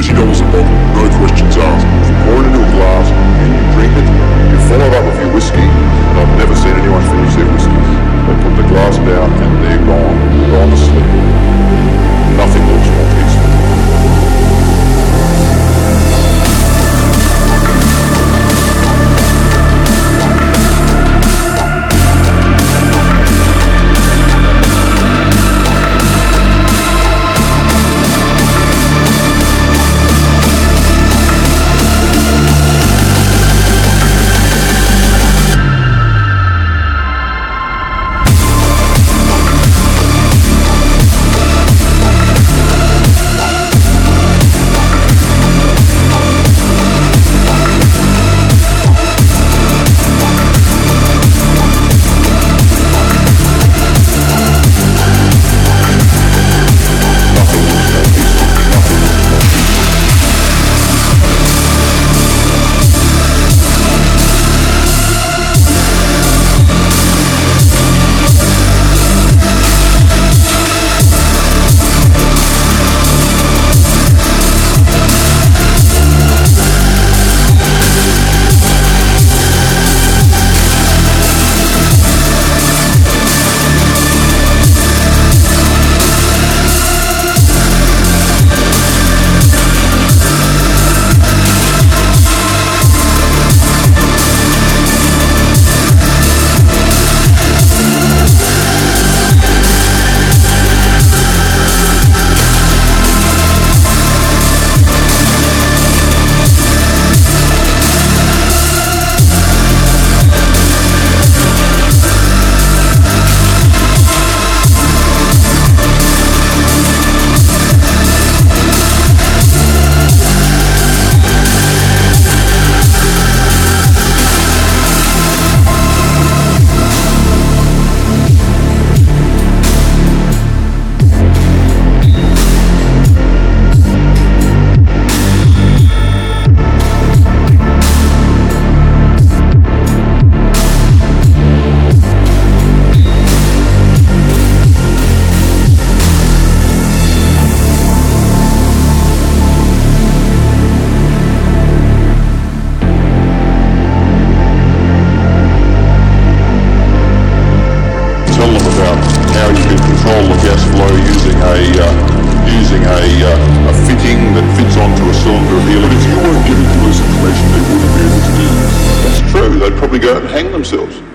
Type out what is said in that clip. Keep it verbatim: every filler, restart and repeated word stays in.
thirty dollars a bottle, no questions asked. You pour it into a glass and you drink it. You follow it up with your whiskey, and I've never seen anyone finish their whiskey. They put the glass down and they're gone. Gone to sleep. Nothing looks more peaceful. a uh, using a, uh, a fitting that fits onto a cylinder of helium. If you weren't giving to us information, they wouldn't be able to do this. That's true. They'd probably go out and hang themselves.